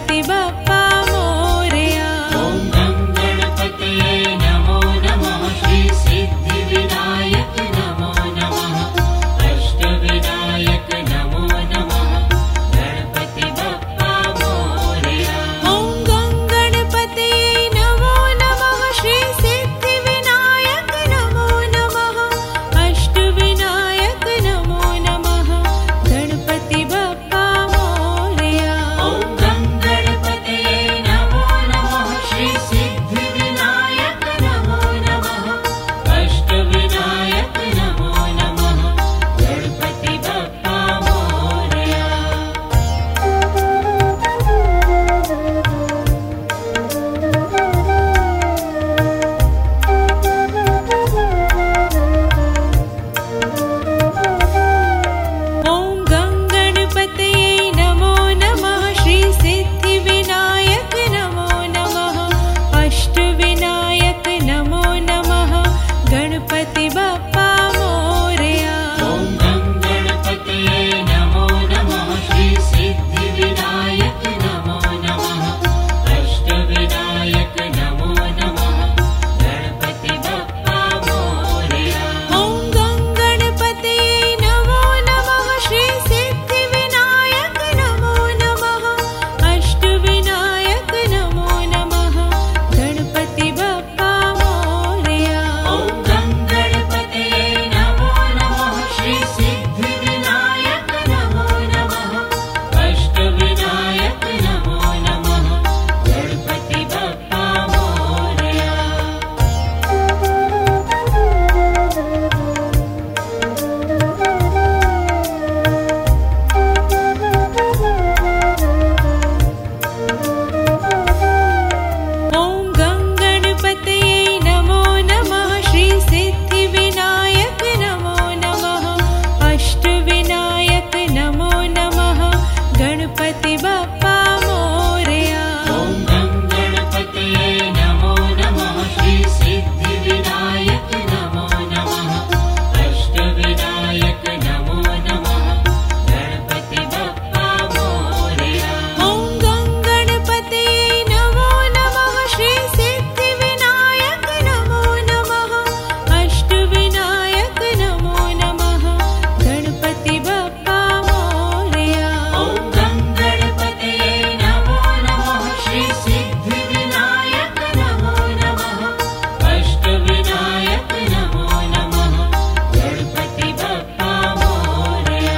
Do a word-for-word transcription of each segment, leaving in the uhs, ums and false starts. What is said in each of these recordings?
गणपति बप्पा मोरया। ॐ गं गणपतये नमो नमः। श्री सिद्धि विनायक नमो नमः। अष्टविनायक नमो नमः। गणपति बप्पा मोरया। ॐ गं गणपतये नमो नमः। श्री सिद्धि विनायक नमो नमः। अष्टविनायक नमो नमः। गणपति बप्पा मोरया। ॐ गं गणपतये नमो नमः। श्री सिद्धि विनायक नमो नमः। अष्टविनायक नमो नमः। गणपति बप्पा मोरया। ॐ गं गणपतये नमो नमः। श्री सिद्धि विनायक नमो नमः। अष्टविनायक नमो नमः। गणपति बप्पा मोरया। ॐ गं गणपतये नमो नमः। श्री सिद्धि विनायक नमो नमः। अष्टविनायक नमो नमः। गणपति बप्पा मोरया। ॐ गं गणपतये नमो नमः। श्री सिद्धि विनायक नमो नमः। अष्टविनायक नमो नमः। गणपति बप्पा मोरया। ॐ गं गणपतये नमो नमः। श्री सिद्धि विनायक नमो नमः। अष्टविनायक नमो नमः। गणपति बप्पा मोरया। ॐ गं गणपतये नमो नमः। श्री सिद्धि विनायक नमो नमः। अष्टविनायक नमो नमः। गणपति बप्पा मोरया। ॐ गं गणपतये नमो नमः। श्री सिद्धि विनायक नमो नमः। अष्टविनायक नमो नमः। गणपति बप्पा मोरया। ॐ गं गणपतये नमो नमः। श्री सिद्धि विनायक नमो नमः। अष्टविनायक नमो नमः। गणपति बप्पा मोरया। ॐ गं गणपतये नमो नमः। श्री सिद्धि विनायक नमो नमः। अष्टविनायक नमो नमः। गणपति बप्पा मोरया।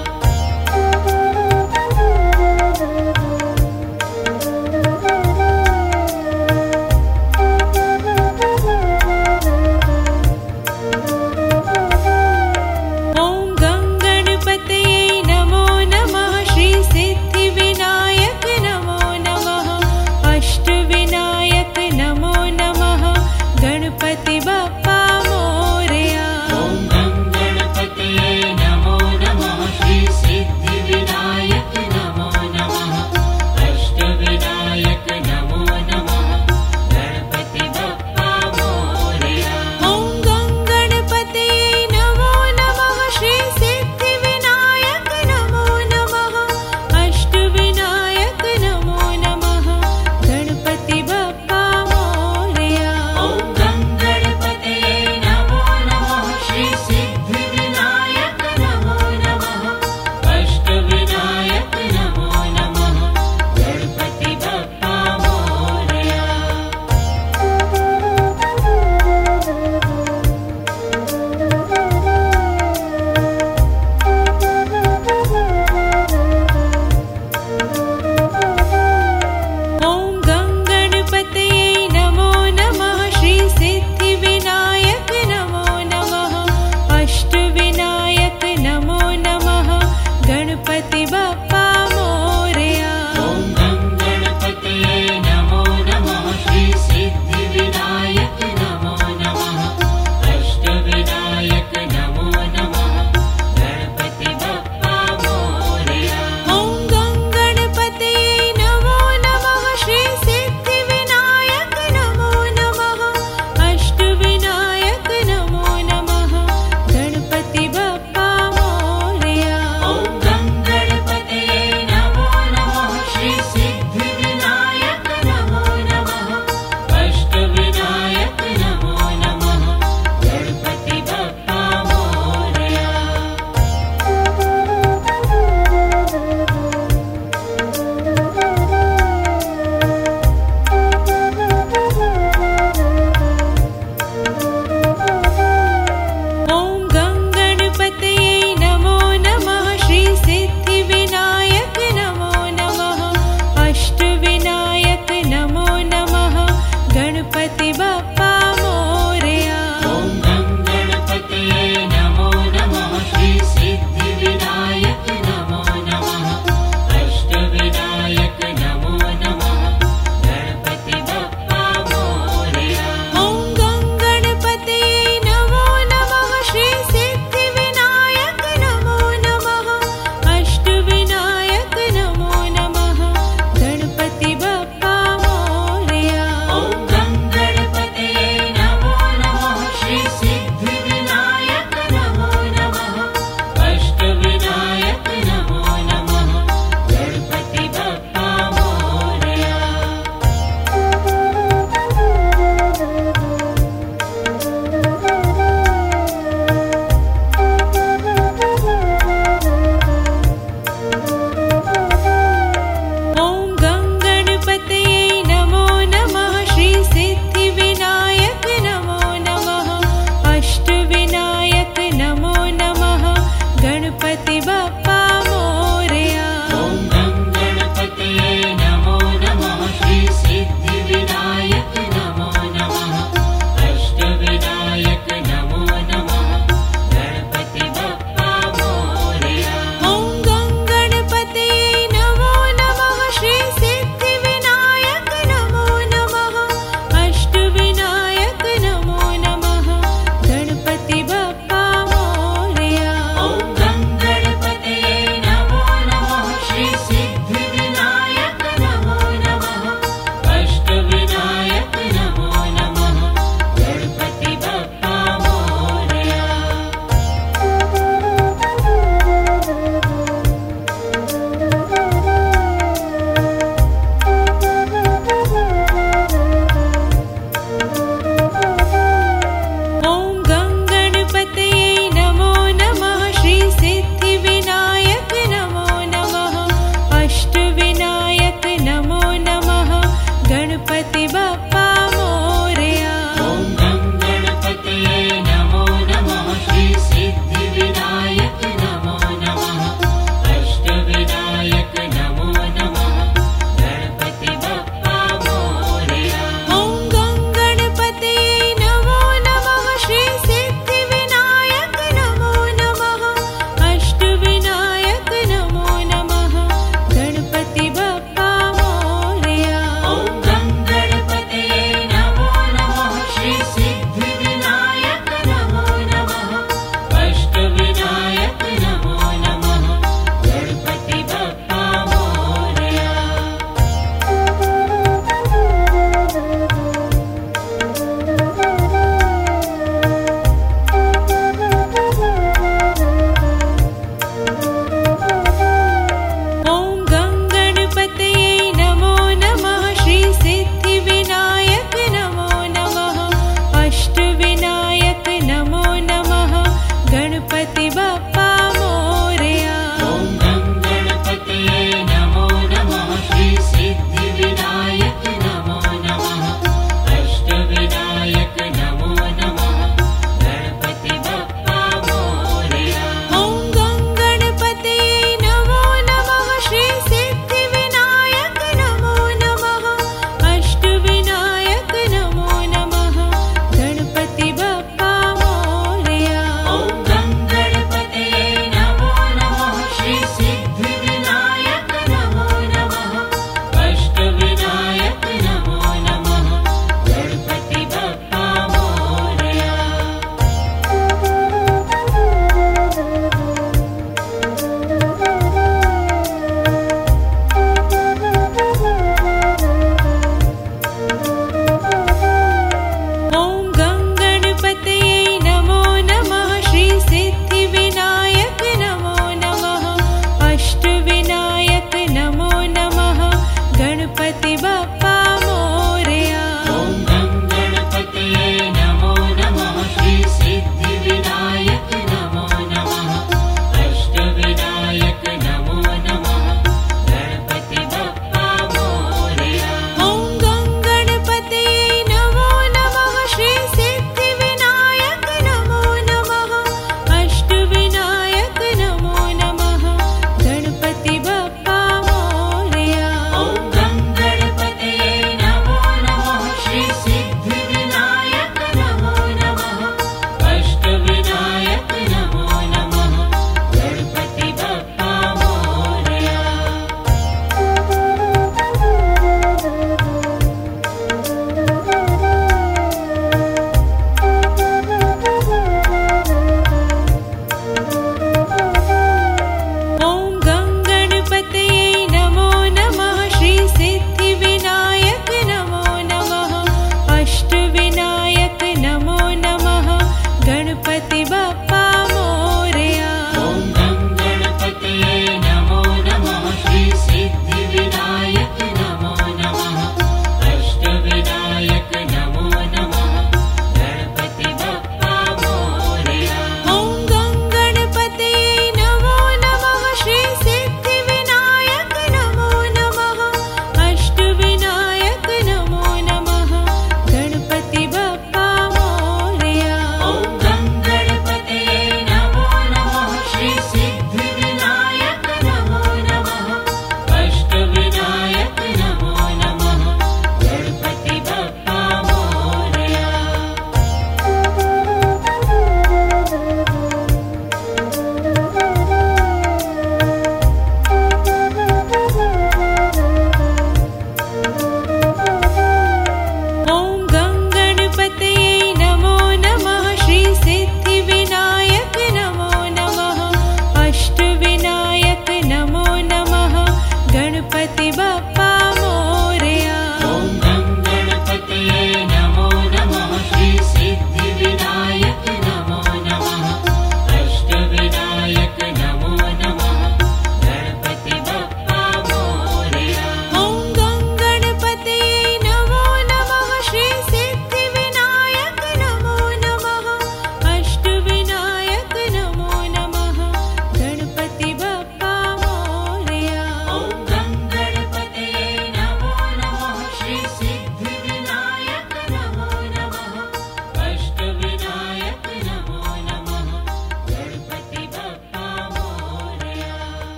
ॐ गं गणपतये नमो नमः। श्री सिद्धि विनायक नमो नमः। अष्टविनायक नमो नमः। गणपति बप्पा मोरया। ॐ गं गणपतये नमो नमः। श्री सिद्धि विनायक नमो नमः। अष्टविनायक नमो नमः। गणपति बप्पा मोरया। ॐ गं गणपतये नमो नमः। श्री सिद्धि विनायक नमो नमः। अष्टविनायक नमो नमः। गणपति बप्पा मोरया। ॐ गं गणपतये नमो नमः। श्री सिद्धि विनायक नमो नमः। अष्टविनायक नमो नमः। गणपति बप्पा मोरया। ॐ गं गणपतये नमो नमः। श्री सिद्धि विनायक नमो नमः। अष्टविनायक नमो नमः। गणपति बप्पा